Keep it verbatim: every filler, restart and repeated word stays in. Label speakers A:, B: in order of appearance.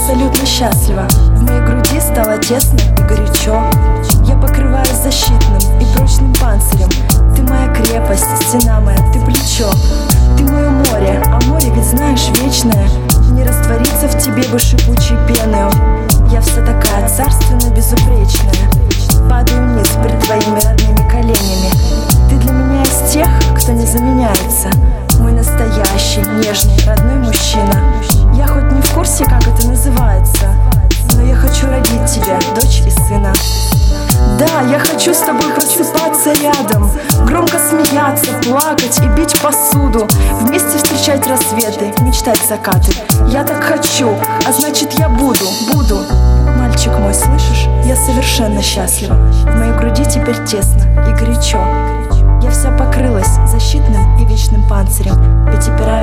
A: абсолютно счастлива. В моей груди стало тесно и горячо. Я покрываюсь защитным и прочным панцирем. Ты моя крепость, стена моя, ты плечо. Ты мое море, а море ведь знаешь вечное. Не раствориться в тебе бы шипучей пеною. Я вся такая царственно безупречная. Падаю вниз пред твоими родными коленями. Ты для меня из тех, кто не заменяется. Мой настоящий, нежный, родной мужчина. Я хоть не в курсе, как это называется, но я хочу родить тебя, дочь и сына. Да, я хочу с тобой просыпаться рядом, громко смеяться, плакать и бить посуду, вместе встречать рассветы, мечтать закаты. Я так хочу, а значит я буду, буду. Мальчик мой, слышишь? Я совершенно счастлива. В моей груди теперь тесно и горячо. Я вся покрылась защитным и вечным панцирем, ведь опираюсь